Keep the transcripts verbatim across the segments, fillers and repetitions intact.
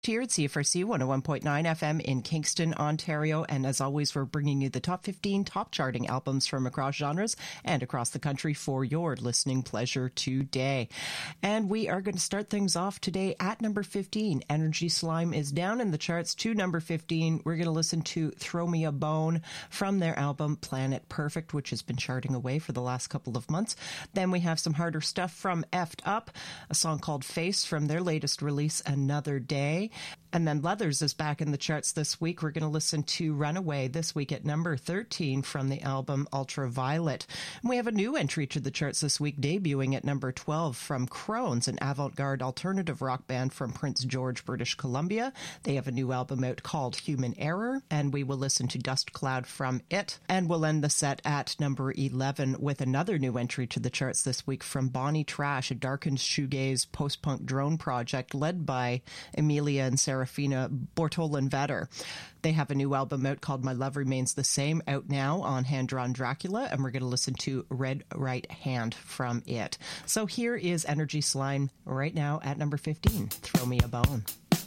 Here at C F R C one oh one point nine F M in Kingston, Ontario. And as always, we're bringing you the top fifteen top charting albums from across genres and across the country for your listening pleasure today. And we are going to start things off today at number fifteen. Energy Slime is down in the charts to number fifteen. We're going to listen to Throw Me a Bone from their album Planet Perfect, which has been charting away for the last couple of months. Then we have some harder stuff from Effed Up, a song called Face from their latest release, Another Day. And then Leathers is back in the charts this week. We're going to listen to Runaway this week at number thirteen from the album Ultraviolet. And we have a new entry to the charts this week, debuting at number twelve from Crohn's, an avant-garde alternative rock band from Prince George, British Columbia. They have a new album out called Human Error, and we will listen to Dust Cloud from it. And we'll end the set at number eleven with another new entry to the charts this week from Bonnie Trash, a darkened shoegaze post-punk drone project led by Emilia and Serafina Bortolin-Vetter. They have a new album out called My Love Remains the Same, out now on Hand Drawn Dracula, and we're going to listen to Red Right Hand from it. So here is Energy Slime right now at number fifteen, Throw Me a Bone.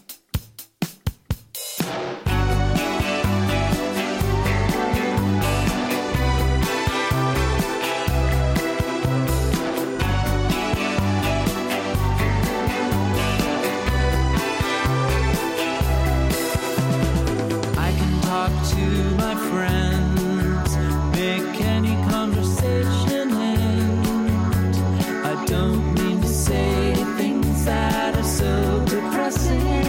To my friends, make any conversation end. I don't mean to say things that are so depressing.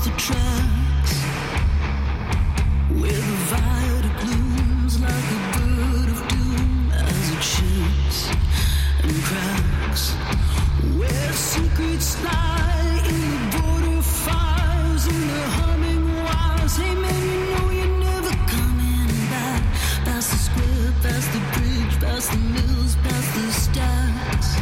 the tracks, where the viaduct looms like a bird of doom as it shifts and cracks, where secrets lie in the border fires and the humming wires. Hey man, you know you're never coming back. Past the square, past the bridge, past the mills, past the stacks.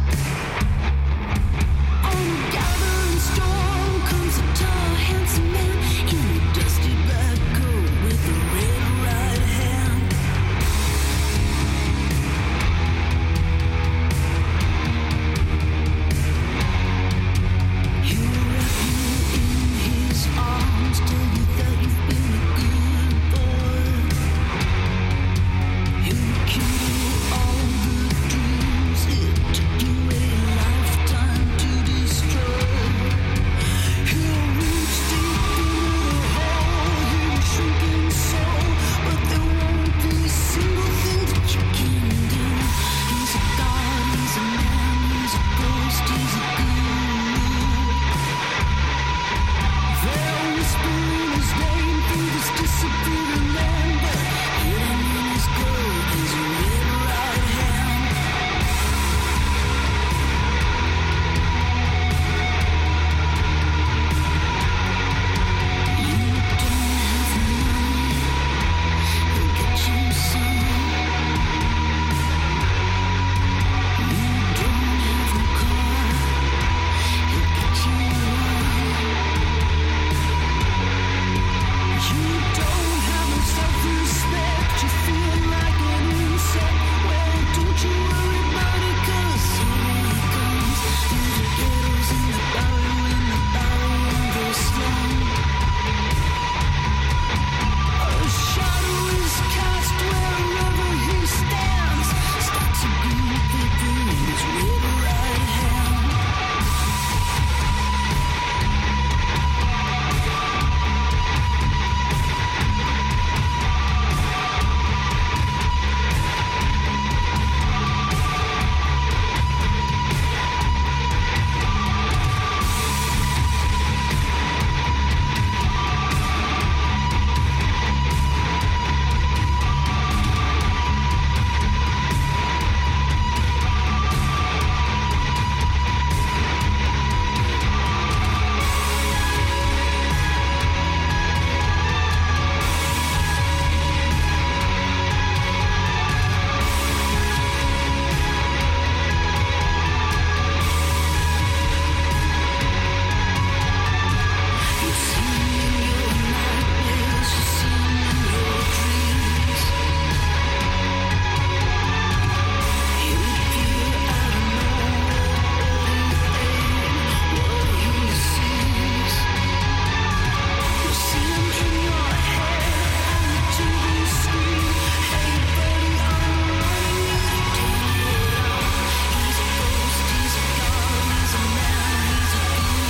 On a gathering storm comes a tall, handsome man in a dusty black coat with a red right hand. He'll wrap you in his arms, tell you that you've been a good boy. He'll kill all the dreams it took you a lifetime to destroy. He'll reach deep into the hole, he'll shrink in soul, but there won't be a single thing that you can do. He's a god, he's a man, he's a ghost, he's a guru. They're whispering his name through this disappearing land, but hidden in his coat is a red right hand. You don't have the money, he'll get you some. You don't have a car, he'll get you one. You don't have no self-respect, you feel like an insect. Well, don't you worry about it, 'cause here he comes. Through the ghettos in the barrio, in the barrio, in the slum. A shadow is cast wherever he stands. Stacks of green paper in his red right hand. You see him in your nightmares, you see him in your dreams. He'll appear out of nowhere, what he sees. You see him in your head, on the T V screen. Hey buddy, I'm running you to take it off. He's a ghost, he's a god, he's a man, he's a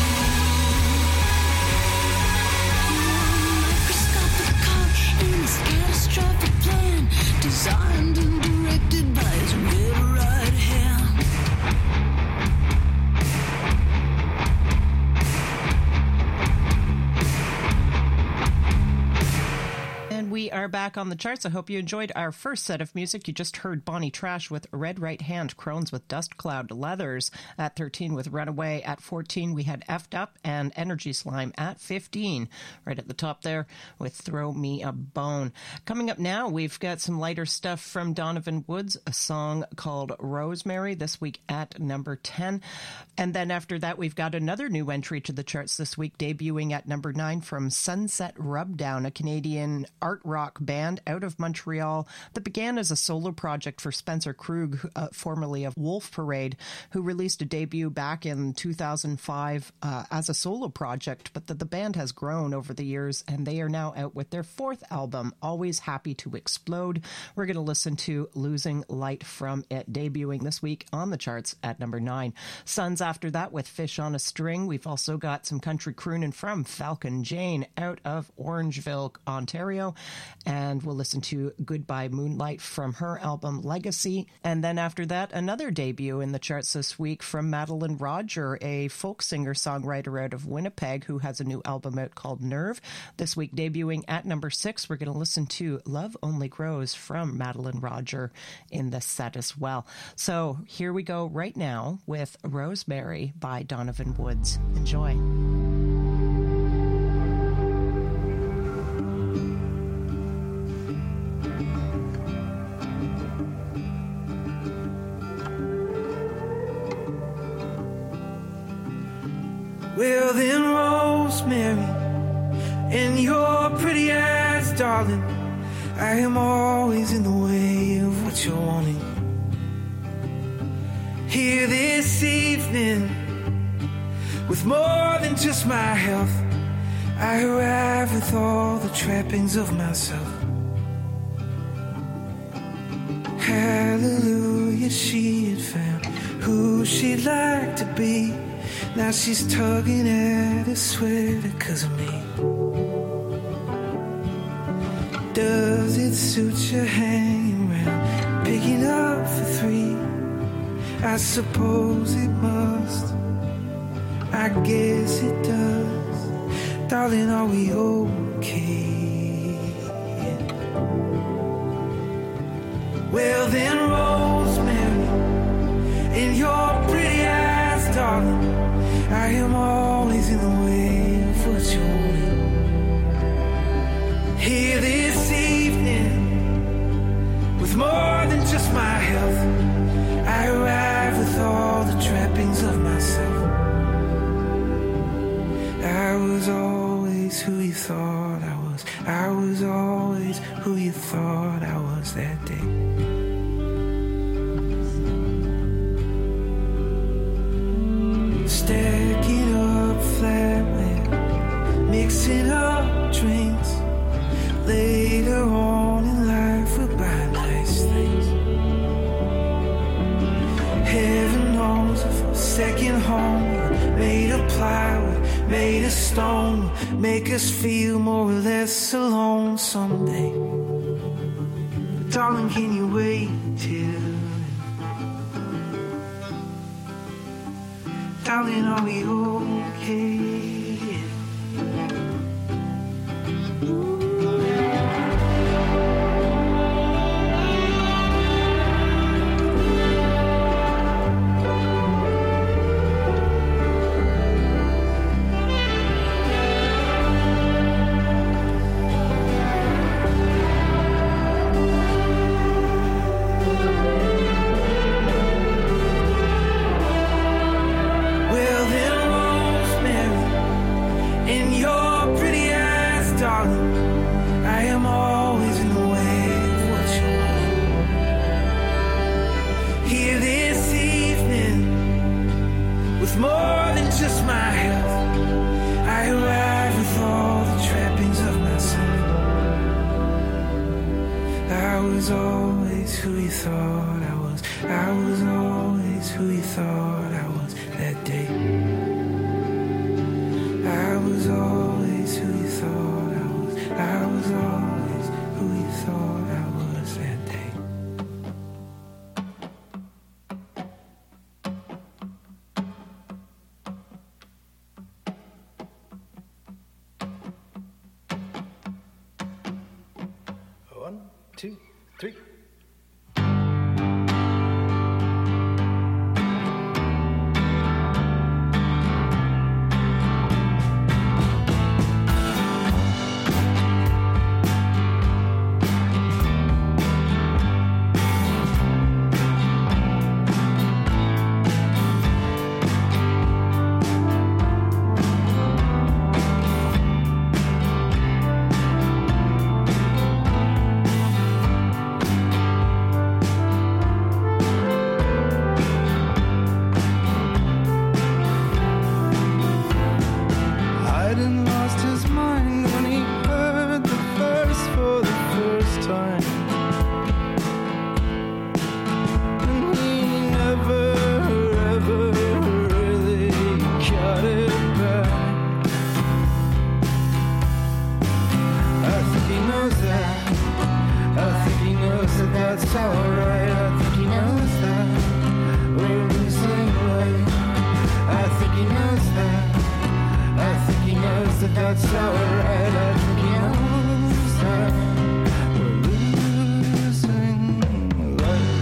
One microscopic cog in his catastrophic plan, designed and directed by his red right hand. And we are back on the charts. I hope you enjoyed our first set of music. You just heard Bonnie Trash with Red Right Hand, Crohn's with Dust Cloud, Leathers at thirteen with Runaway. At fourteen, we had Effed Up and Energy Slime at fifteen. Right at the top there with Throw Me a Bone. Coming up now, we've got some lighter stuff from Donovan Woods, a song called Rosemary, this week at number ten. And then after that, we've got another new entry to the charts this week, debuting at number nine from Sunset Rubdown, a Canadian art rock band out of Montreal that began as a solo project for Spencer Krug, uh, formerly of Wolf Parade, who released a debut back in two thousand five uh, as a solo project, but that the band has grown over the years, and they are now out with their fourth album, Always Happy to Explode. We're going to listen to Losing Light from it, debuting this week on the charts at number nine. Sons after that with Fish on a String. We've also got some country crooning from Falcon Jane out of Orangeville, Ontario. and we'll listen to Goodbye Moonlight from her album Legacy. And then after that, another debut in the charts this week from Madeline Roger, a folk singer-songwriter out of Winnipeg who has a new album out called Nerve. This week debuting at number six, we're going to listen to Love Only Grows from Madeline Roger in the set as well. So here we go right now with Rosemary by Donovan Woods. Enjoy. Well then, Rosemary, in your pretty eyes, darling, I am always in the way of what you're wanting. Here this evening, with more than just my health, I arrive with all the trappings of myself. Hallelujah, she had found who she'd like to be. Now she's tugging at a sweater 'cause of me. Does it suit you hanging around, picking up for three? I suppose it must, I guess it does. Darling, are we okay? Well then, Rosemary, in your pretty eyes, darling, I am always in the way of what you're wanting. Here this evening, with more than just my health, I arrive with all the trappings of myself. I was always who you thought I was. I was always who you thought I was that day. Stacking up flatware, mixing up drinks. Later on in life we'll buy nice things. Heaven knows if a second home made of plywood, made of stone, make us feel more or less alone someday. But darling, can you wait till? Darling, are we okay? Two, three. that's alright. I think he knows that we're losing weight. I think he knows that. I think he knows that that's alright. I think he knows that we're losing weight.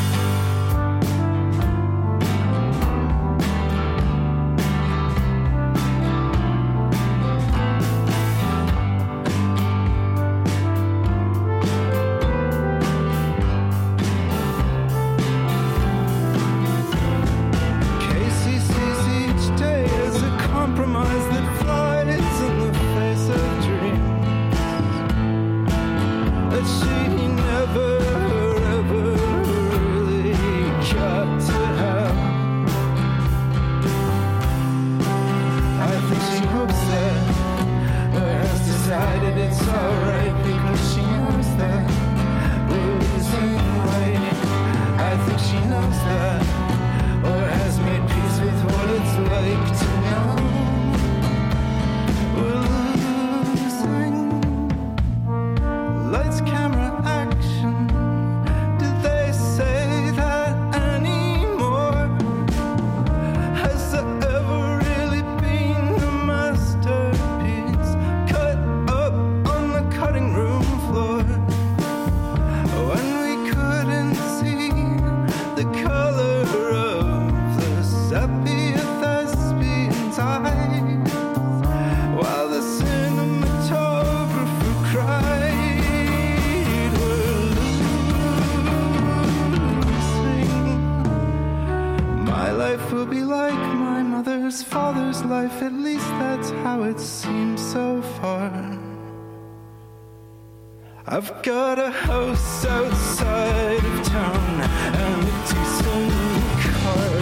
I've got a house outside of town and a decent car.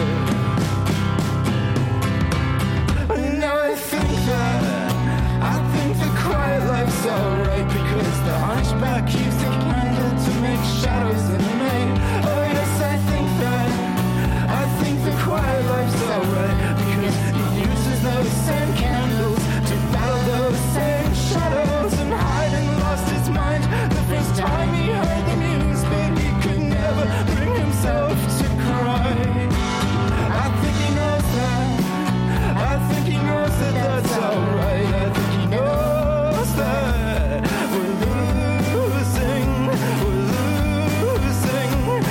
And now I think that, I think the quiet life's alright, because the hunchback used a candle to make shadows in the night. Oh yes, I think that, I think the quiet life's alright, because he uses those same candles to battle those same shadows and hide and lost his mind. The first time he heard the news, but he could never bring himself to cry. I think he knows that, I think he knows that that's alright. I think he knows that we're losing, we're losing,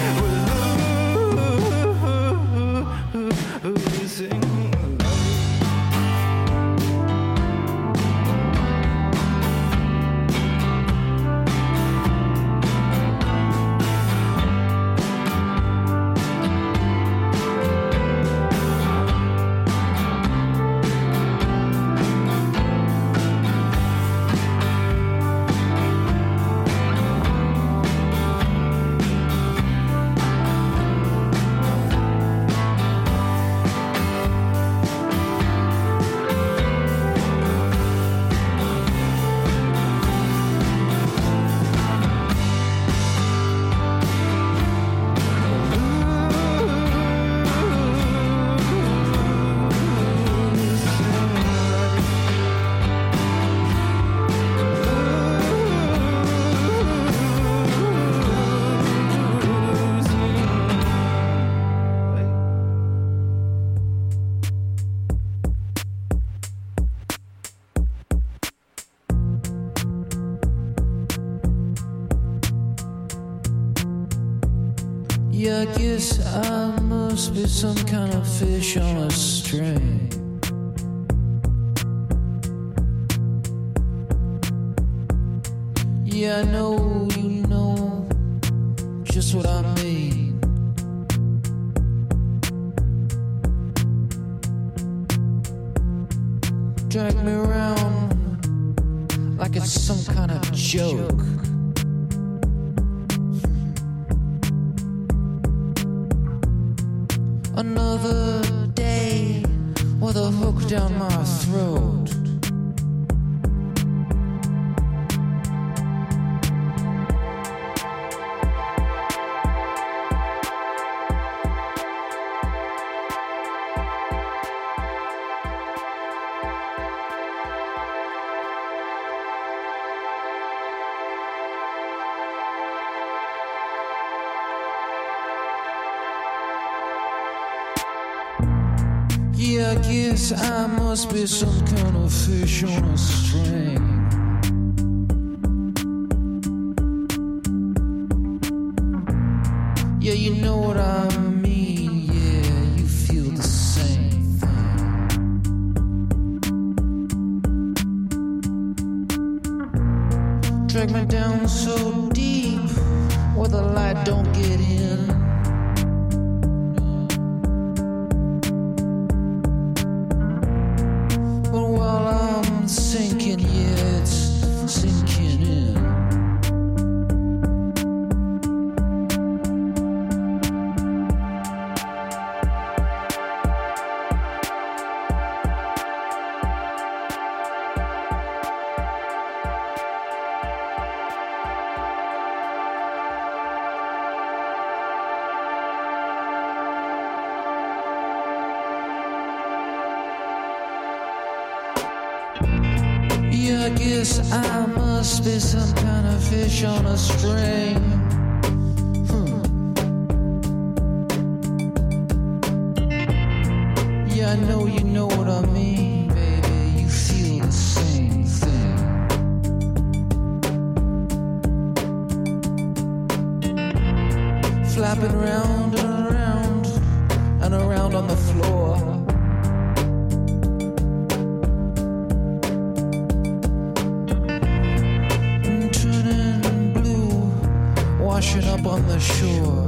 we're losing. Yeah, I guess I must be some kind of fish on a string. Yeah, I know you know just what I mean. Drag me around like it's some kind of joke. Another day with a hook down my throat. I guess I must be some kind of fish on a string. Yeah, you know what I mean. Yeah, you feel the same thing. Drag me down so deep where the light don't get in. But while I'm sinking, yeah, it's sinking in. I guess I must be some kind of fish on a string. Hmm. Yeah, I know you know what I mean, baby. You feel the same thing. Flapping round and around and around on the floor. Washing up on the shore.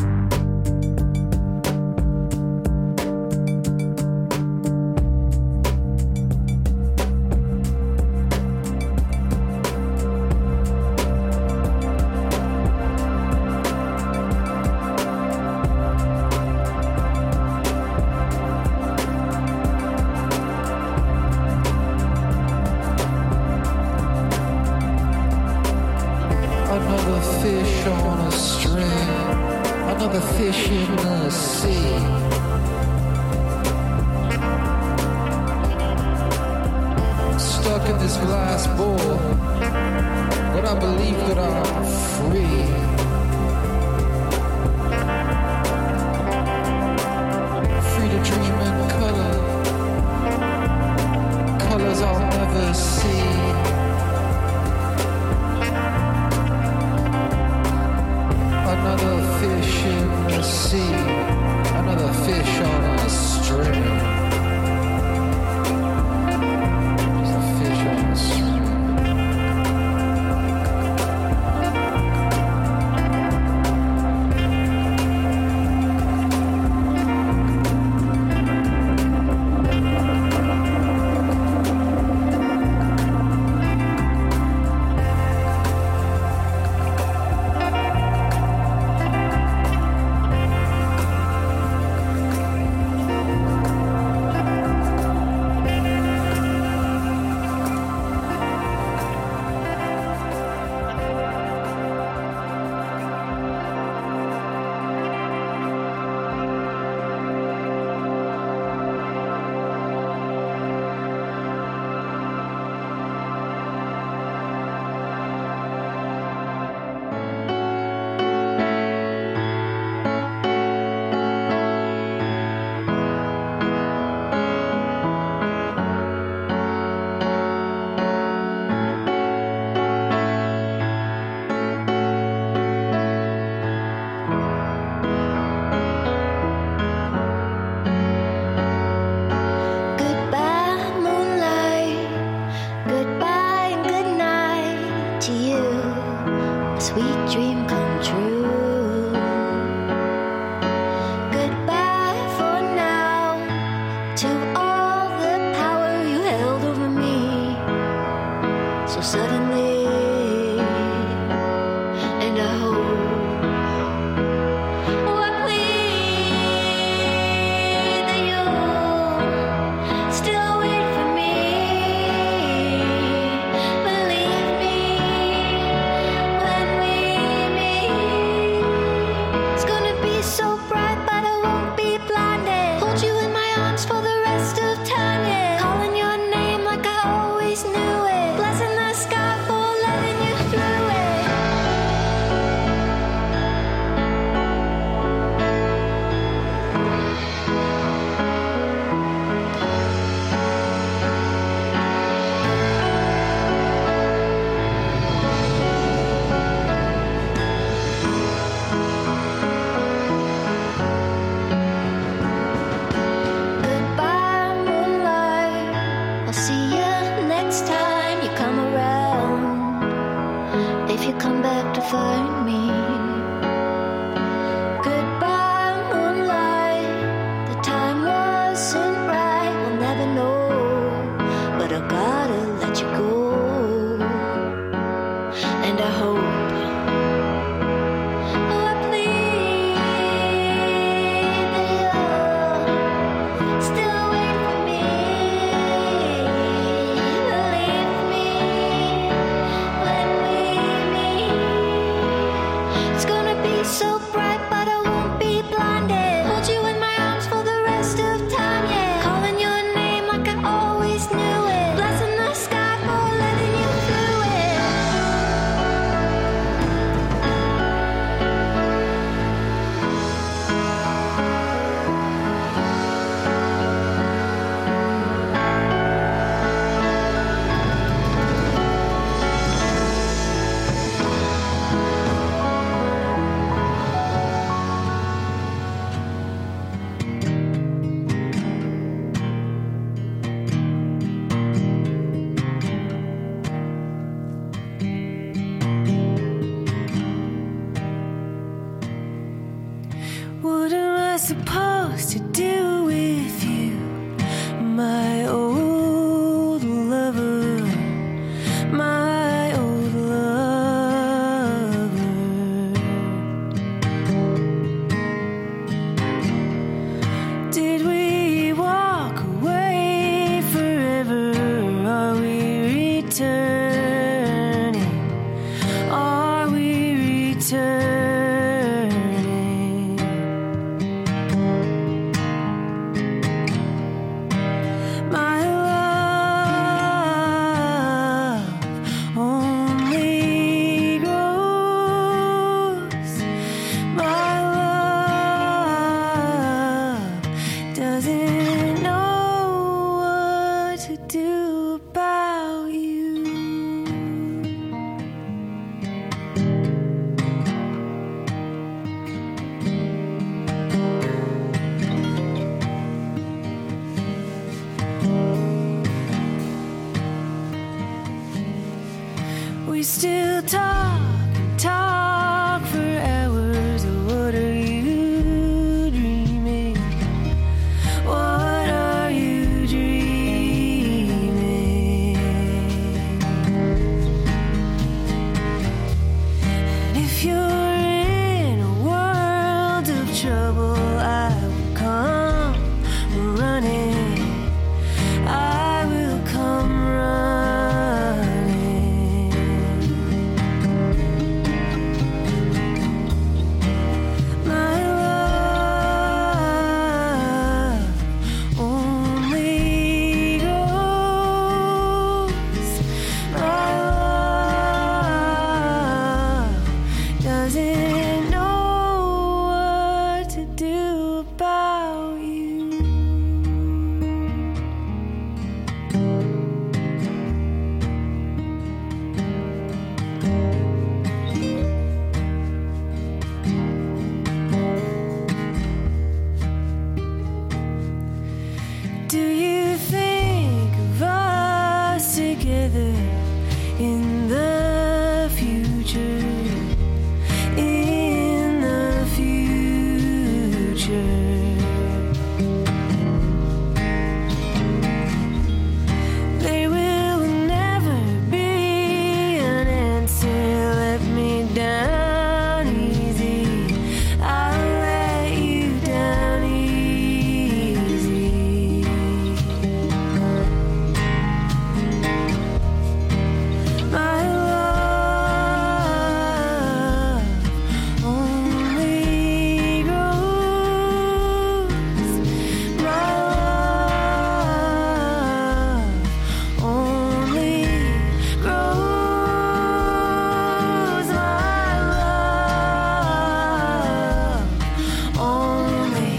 Another fish on a string, another fish in the sea. Stuck in this glass bowl, but I believe that I'm free. Free to dream in color, colors I'll never see. Another fish in the sea, another fish on a string. Just a fish on a string. Calling your name like I always knew it. Blessing the sky for We still talk, talk for hours. What are you dreaming? What are you dreaming? And if you're in a world of trouble, I will come running. I will come running. My love only grows. My love doesn't know what to do about you. Do you think of us together in the future? In the future. There will never be an answer. Let me down easy. I'll let you down easy. My love only grows. My love only grows. My love only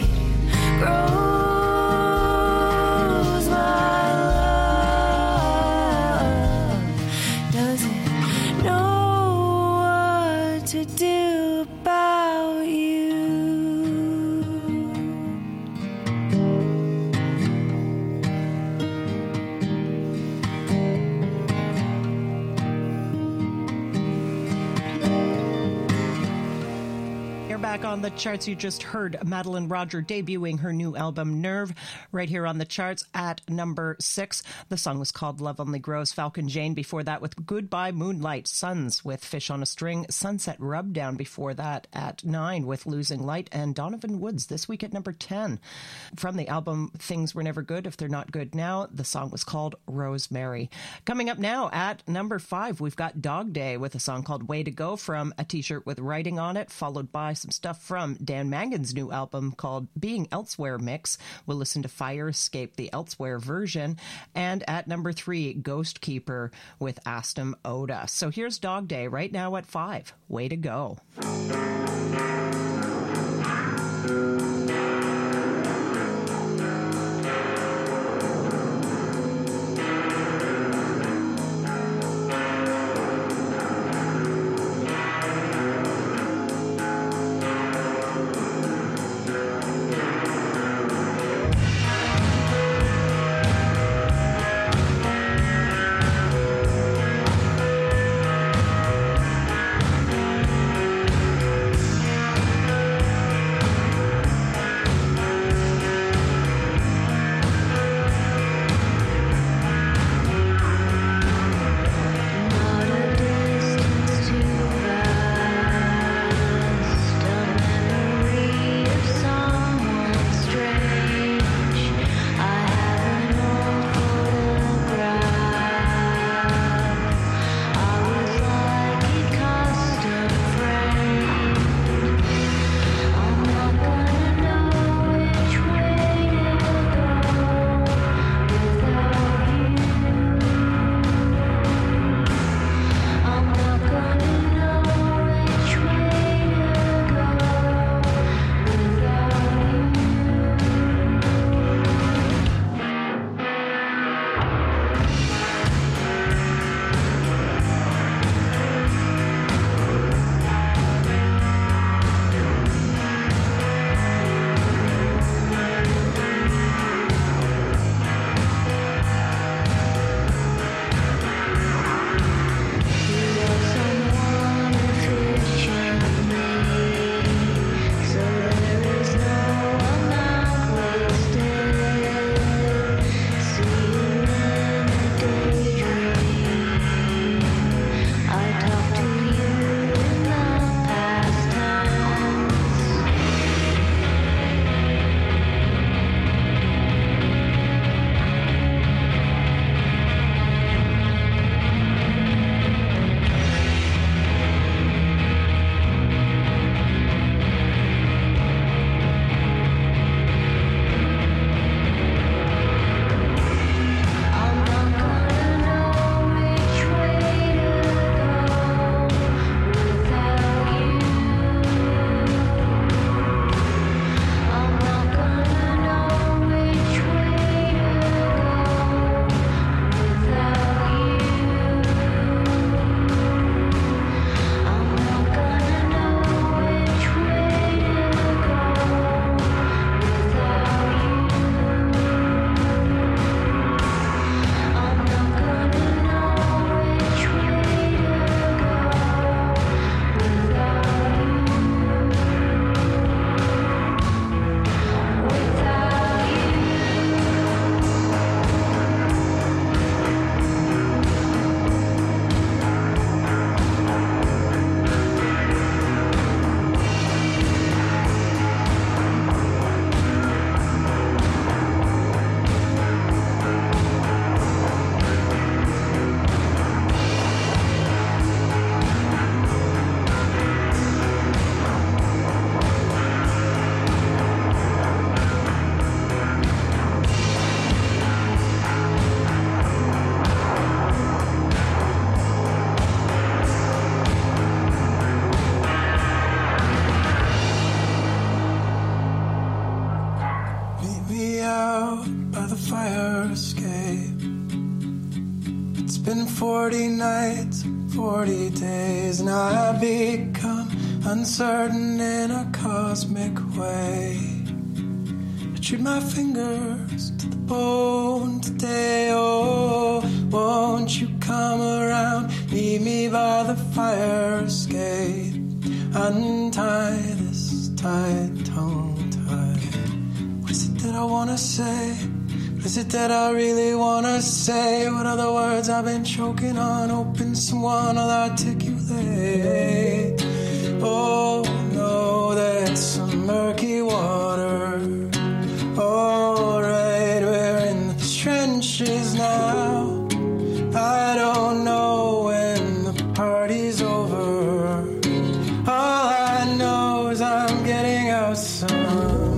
grows. My love doesn't know what to do about you. You're back on the charts. You just heard Madeline Roger debuting her new album Nerve right here on the charts at number six. The song was called Love Only Grows. Falcon Jane before that with Goodbye Moonlight. Suns with Fish on a String. Sunset Rubdown before that at nine with Losing Light. And Donovan Woods this week at number ten. From the album Things Were Never Good If They're Not Good Now, the song was called Rosemary. Coming up now at number five, we've got Dog Day with a song called Way to Go from a t-shirt with writing on it, followed by some stuff from Dan Mangan's new album called Being Elsewhere Mix. We'll listen to Fire Escape, the Elsewhere version. And at number three, Ghost Keeper with Astum Oda. So here's Dog Day right now at five. Way to Go. My forty nights, forty days, and I've become uncertain in a cosmic way. I chewed my fingers to the bone today. Oh, won't you come around, meet me by the fire escape, untie this tight tongue tie. What is it that I wanna say? What is it that I really wanna say? What are the words I've been choking on? Hoping someone will articulate. Oh no, that's some murky water. Alright, we're in the trenches now. I don't know when the party's over. All I know is I'm getting out somehow.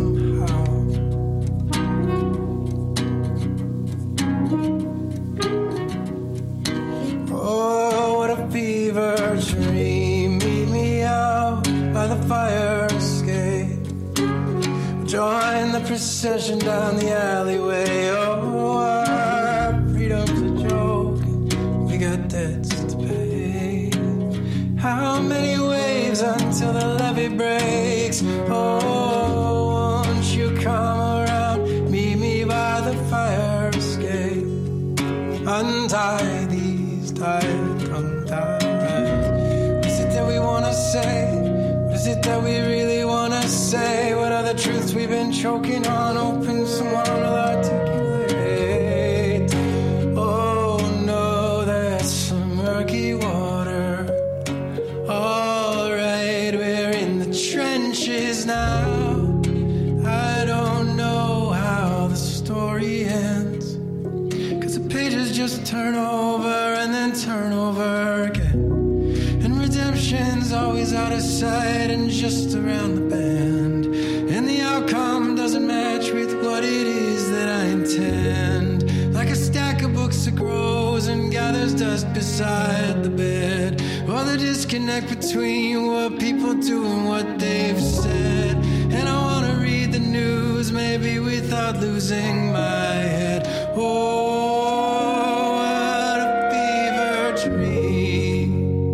Oh, what a fever dream. Meet me out by the fire escape. Join the procession down the alleyway. Oh, our freedom's a joke. We got debts to pay. How many waves until the levee breaks? Oh, won't you come around, meet me by the fire escape, untie these tight tongue ties. What is it that we wanna say? What is it that we really wanna say? What are the truths we've been choking on? Hoping someone will articulate. Oh no, that's some murky water. Alright, we're in the trenches now. I don't know how the story ends, 'cause the pages just turn over and then turn over again. And redemption's always out of sight and just around the bend. And the outcome doesn't match with what it is that I intend. Like a stack of books that grows and gathers dust beside the bed. Or the disconnect between what people do and what they've said. And I wanna read the news, maybe without losing my head. Oh, what a fever dream.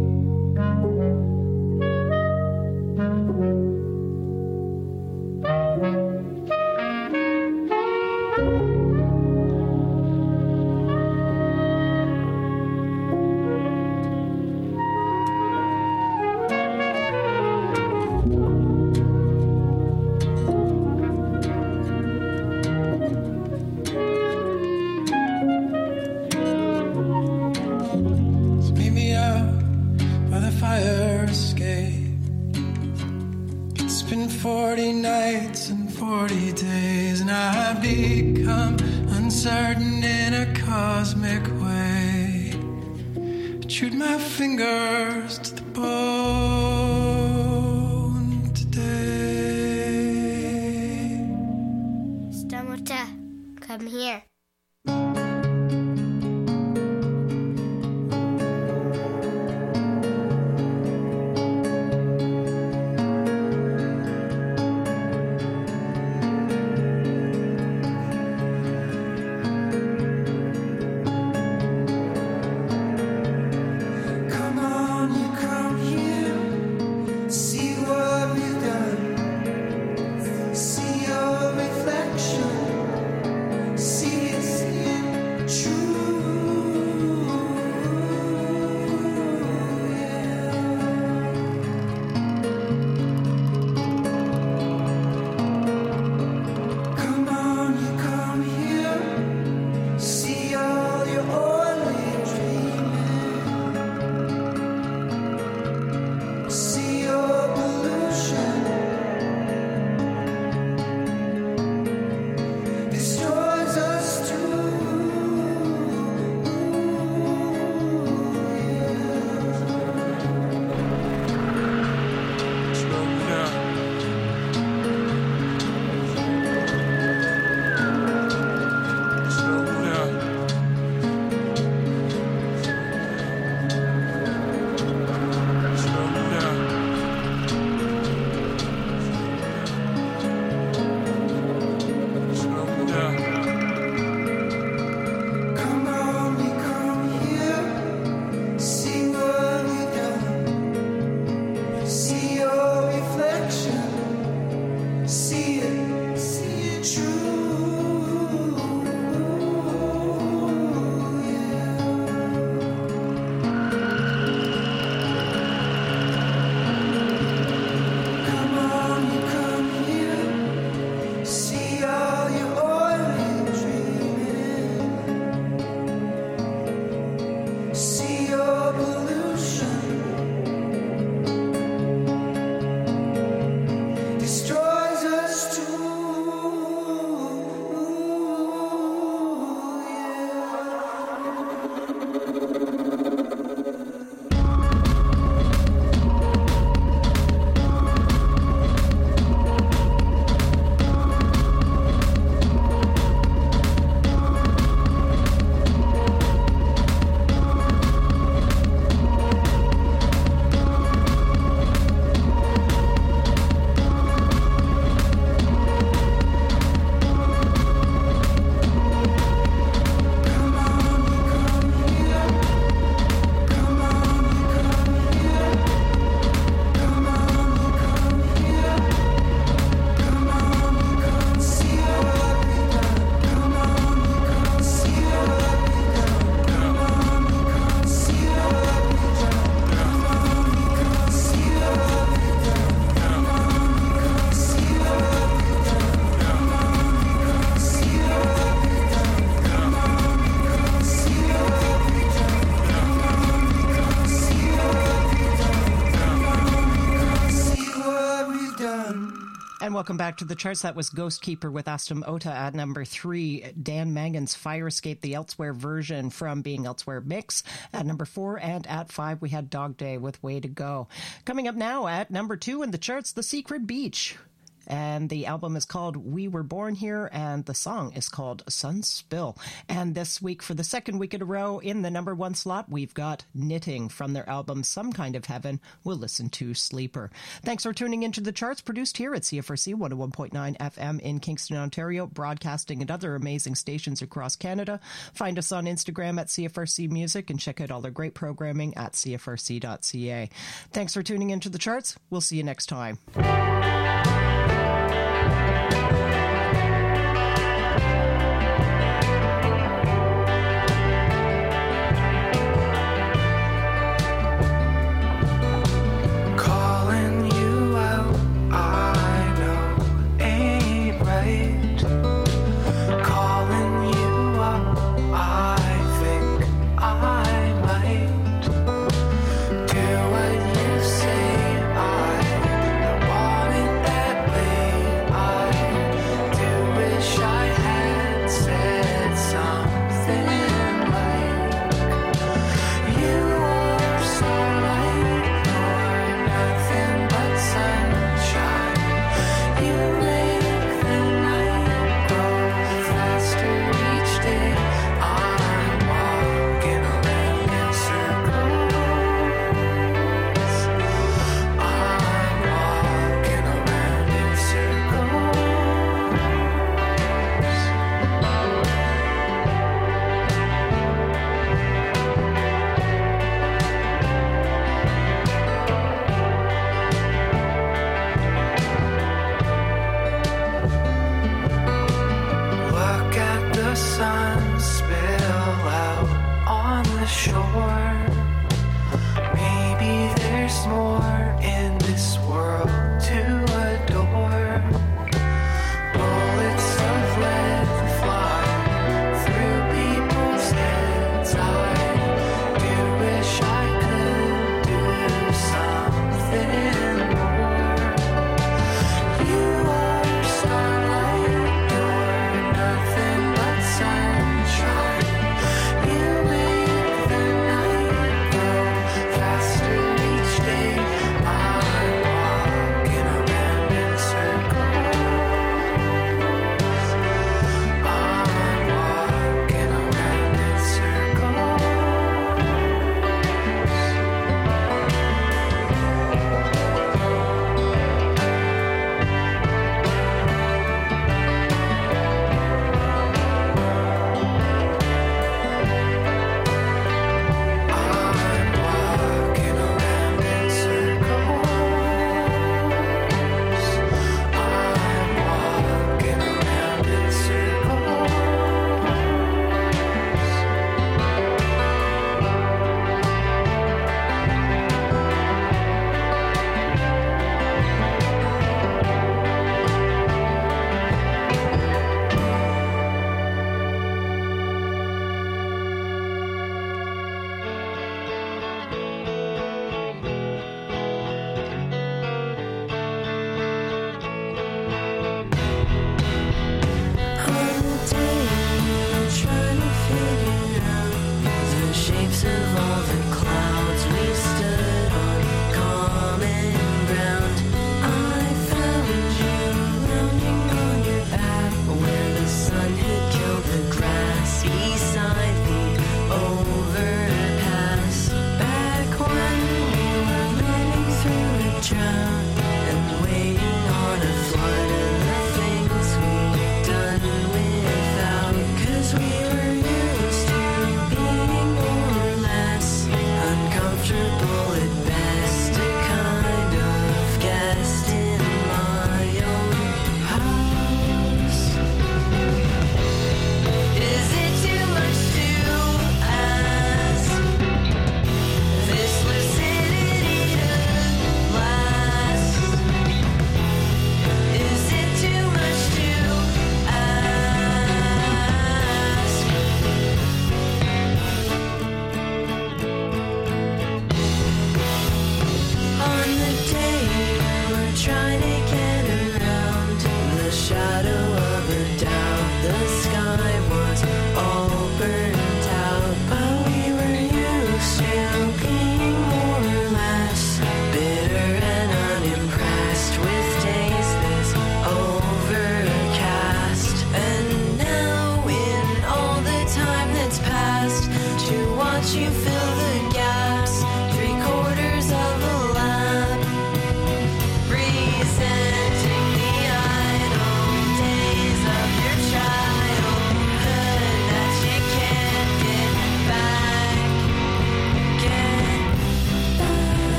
Meet me out by the fire escape. It's been forty nights and forty days, and I've become uncertain in a cosmic way. I chewed my fingers to the bone today. Stomata, come here. Come on, you come here. welcome back to the charts. That was Ghost Keeper with Astum Ota at number three. Dan Mangan's Fire Escape, the Elsewhere version from Being Elsewhere Mix at number four. And at five, we had Dog Day with Way to Go. Coming up now at number two in the charts, The Secret Beach. And the album is called We Were Born Here, and the song is called Sunspill. And this week, for the second week in a row, in the number one slot, we've got Knitting from their album Some Kind of Heaven. We'll listen to Sleeper. Thanks for tuning into the charts, produced here at C F R C one oh one point nine F M in Kingston, Ontario, broadcasting at other amazing stations across Canada. Find us on Instagram at C F R C Music and check out all their great programming at C F R C dot C A. Thanks for tuning into the charts. We'll see you next time. Do what you say, I want it.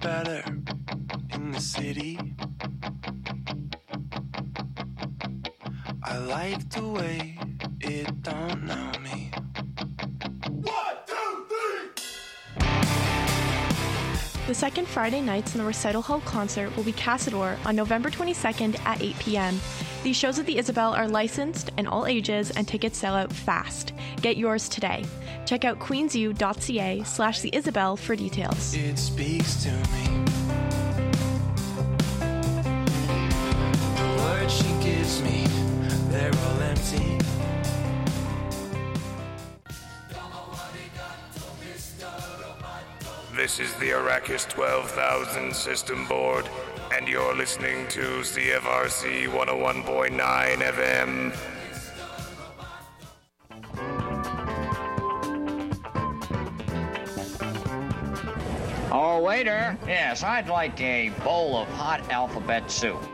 better in the city. I like the way it don't know me. One, two, three! The second Friday nights in the Recital Hall concert will be Cassador on November twenty-second at eight p.m. These shows at the Isabel are licensed and all ages, and tickets sell out fast. Get yours today. Check out queensu.ca slash the Isabel for details. It speaks to me. The words she gives me, they're all empty. This is the Arrakis twelve thousand system board, and you're listening to C F R C one oh one point nine F M. Oh, waiter. Yes, I'd like a bowl of hot alphabet soup.